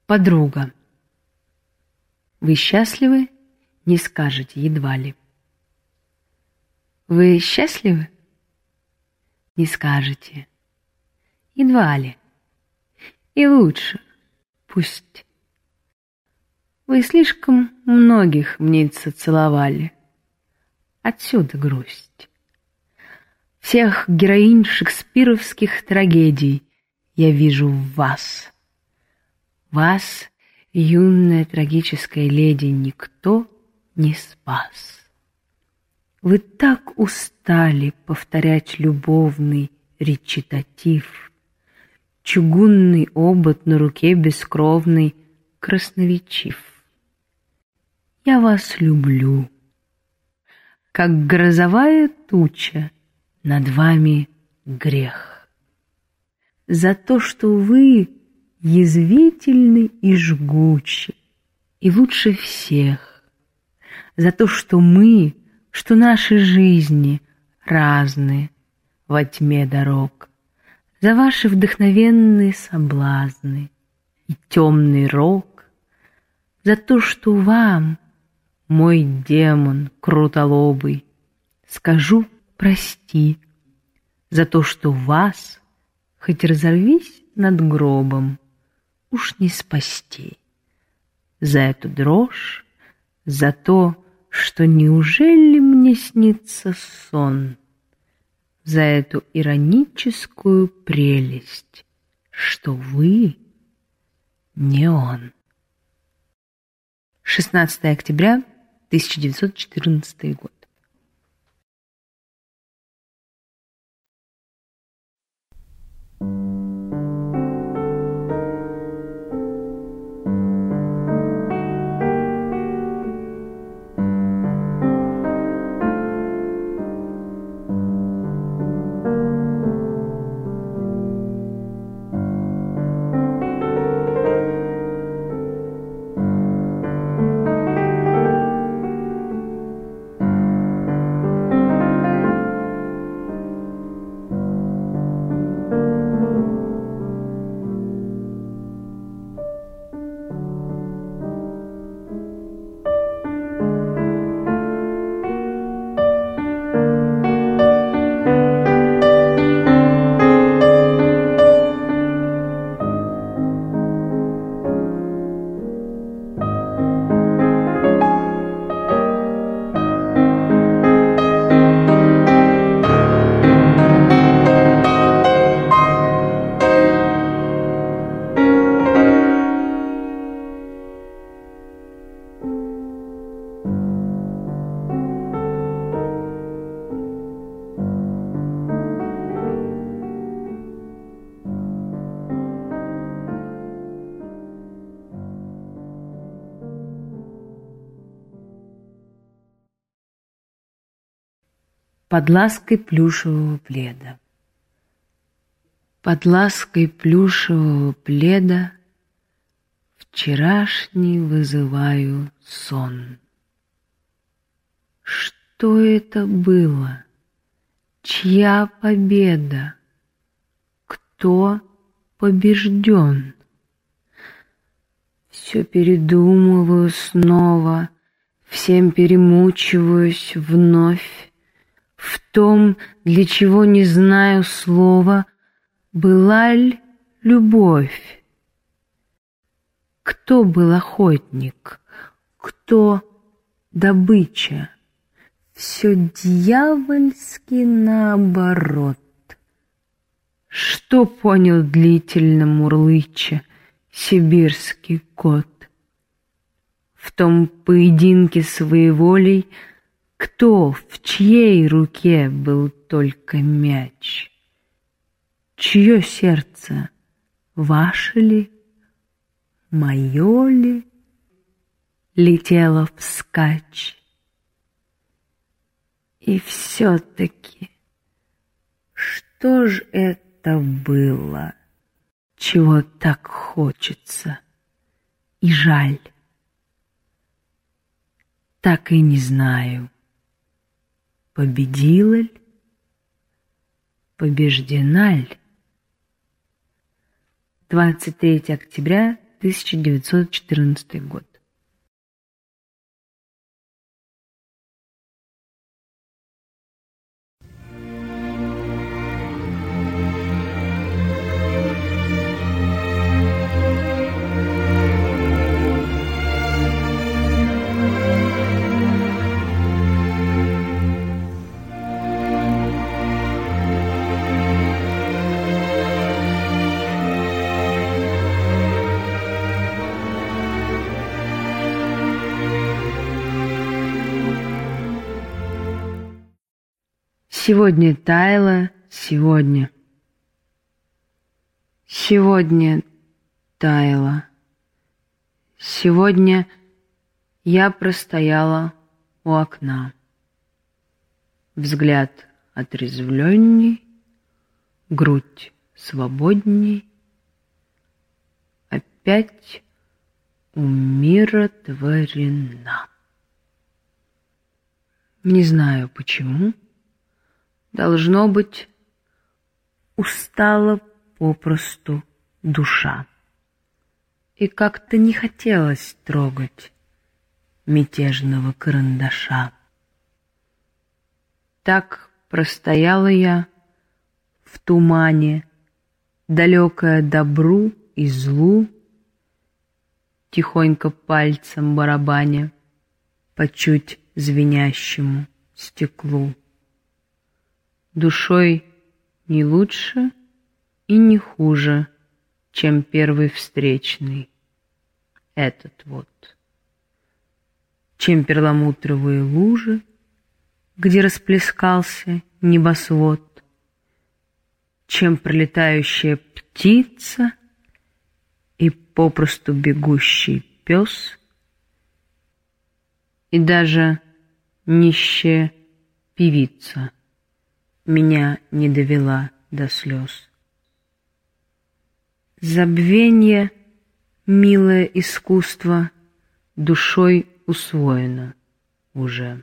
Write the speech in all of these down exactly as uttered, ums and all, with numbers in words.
Подруга. Вы счастливы? Не скажете едва ли. Вы счастливы? Не скажете едва ли. И лучше пусть. Вы слишком многих, мнится, целовали. Отсюда грусть. Всех героинь шекспировских трагедий я вижу в вас. Вас, юная трагическая леди, никто не спас. Вы так устали повторять любовный речитатив, чугунный обод на руке бескровный красноречив. Я вас люблю, как грозовая туча над вами грех. За то, что вы язвительны и жгучи, и лучше всех. За то, что мы, что наши жизни разные во тьме дорог. За ваши вдохновенные соблазны и темный рок. За то, что вам, мой демон крутолобый, скажу прости. За то, что вас, хоть разорвись над гробом, уж не спасти. За эту дрожь, за то, что неужели мне снится сон, за эту ироническую прелесть, что вы не он. шестнадцатое октября тысяча девятьсот четырнадцатый год. Под лаской плюшевого пледа. Под лаской плюшевого пледа вчерашний вызываю сон. Что это было? Чья победа? Кто побежден? Все передумываю снова, всем перемучиваюсь вновь. В том, для чего не знаю слова, была ль любовь? Кто был охотник? Кто добыча? Все дьявольски наоборот. Что понял длительно мурлыча сибирский кот? В том поединке своеволей кто, в чьей руке был только мяч? Чье сердце, ваше ли, мое ли, летело вскачь? И все-таки, что ж это было, чего так хочется и жаль? Так и не знаю. Победила ль? Побеждена ль? двадцать третьего октября тысяча девятьсот четырнадцатый год. Сегодня таяло, сегодня. Сегодня таяло. Сегодня я простояла у окна. Взгляд отрезвленней, грудь свободней. Опять умиротворена. Не знаю почему. Должно быть, устала попросту душа. И как-то не хотелось трогать мятежного карандаша. Так простояла я в тумане, далекая добру и злу, тихонько пальцем барабаня по чуть звенящему стеклу. Душой не лучше и не хуже, чем первый встречный, этот вот. Чем перламутровые лужи, где расплескался небосвод, чем пролетающая птица и попросту бегущий пес, и даже нищая певица меня не довела до слез. Забвенье, милое искусство, душой усвоено уже.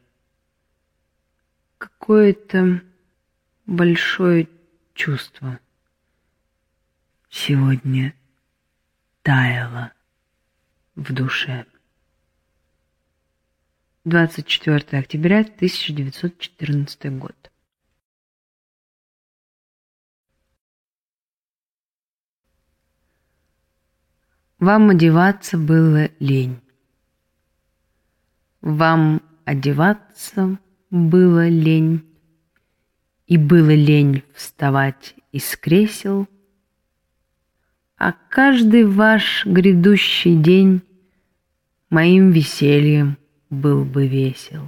Какое-то большое чувство сегодня таяло в душе. двадцать четвёртое октября тысяча девятьсот четырнадцатый год. Вам одеваться было лень. Вам одеваться было лень. И было лень вставать из кресел. А каждый ваш грядущий день моим весельем был бы весел.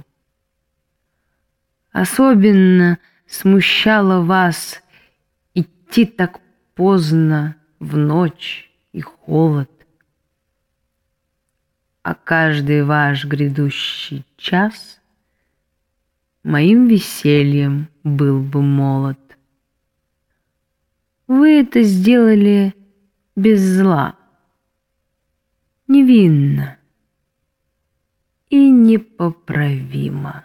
Особенно смущало вас идти так поздно в ночь и холод. А каждый ваш грядущий час моим весельем был бы молод. Вы это сделали без зла, невинно и непоправимо.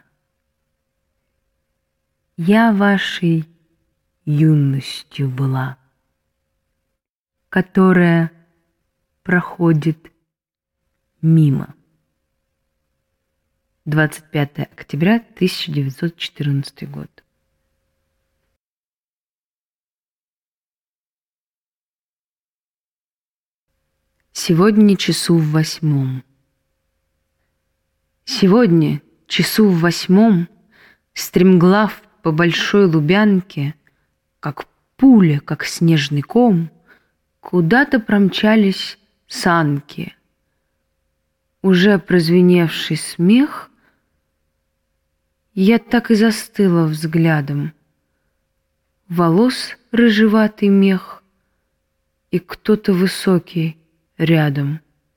Я вашей юностью была, которая проходит мимо. двадцать пятое октября тысяча девятьсот четырнадцатый год. Сегодня часу в восьмом. Сегодня часу в восьмом, стремглав по большой Лубянке, как пуля, как снежный ком, куда-то промчались санки. Уже прозвеневший смех, я так и застыла взглядом. Волос рыжеватый мех и кто-то высокий рядом.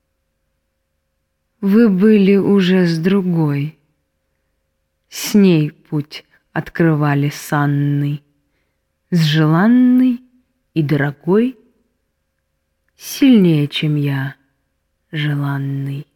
Вы были уже с другой, с ней путь открывали санный, с желанной и дорогой, сильнее, чем я, желанный.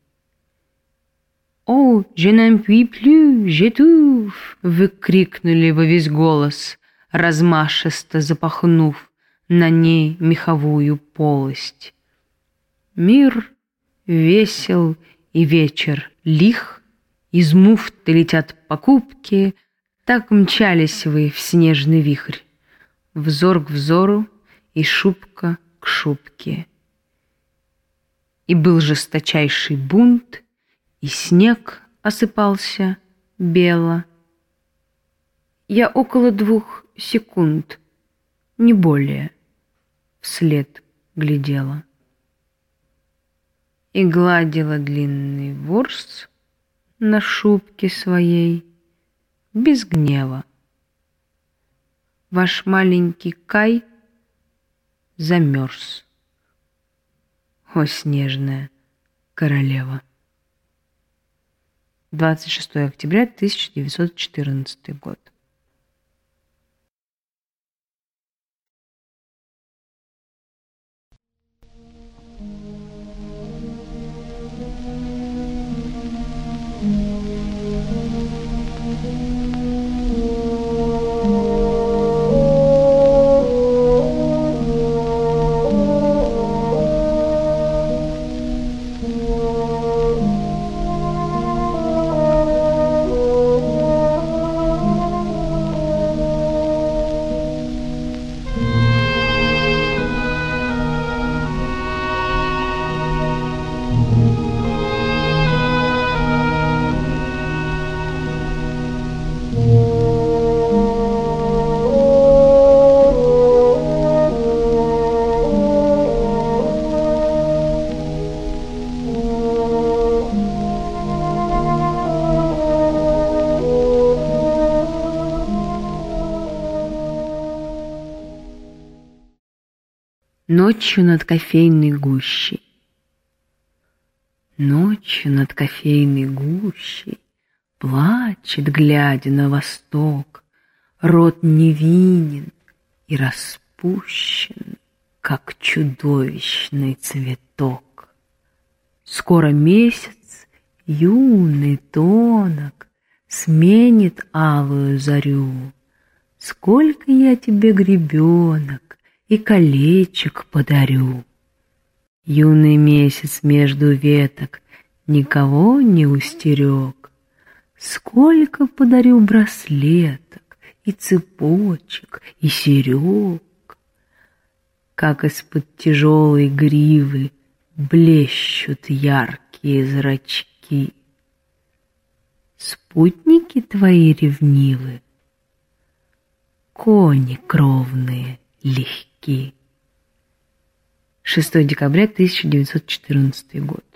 «О, je n'en puis plus, j'étouffe!» Вы крикнули во весь голос, размашисто запахнув на ней меховую полость. Мир весел и вечер лих, из муфты летят покупки, так мчались вы в снежный вихрь, взор к взору и шубка к шубке. И был жесточайший бунт, и снег осыпался бело. Я около двух секунд, не более, вслед глядела и гладила длинный ворс на шубке своей без гнева. Ваш маленький Кай замерз, о снежная королева. двадцать шестое октября тысяча девятьсот четырнадцатый год. Ночью над кофейной гущей. Ночью над кофейной гущей плачет, глядя на восток, рот невинен и распущен, как чудовищный цветок. Скоро месяц, юный, тонок, сменит алую зарю. Сколько я тебе гребенок и колечек подарю. Юный месяц между веток никого не устерег. Сколько подарю браслеток и цепочек и серег. Как из-под тяжелой гривы блещут яркие зрачки. Спутники твои ревнивы, кони кровные легки. шестое декабря тысяча девятьсот четырнадцатый год.